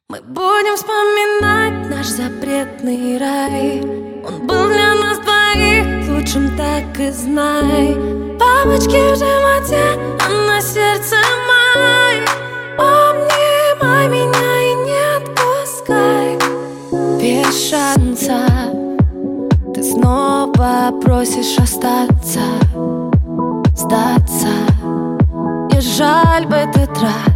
Мы будем вспоминать наш запретный рай. Он был для нас двоих лучшим, так и знай. Бабочки в животе, а на сердце май. Обнимай меня и не отпускай. Без шанса ты снова просишь остаться, сдаться. Не жаль в этот раз.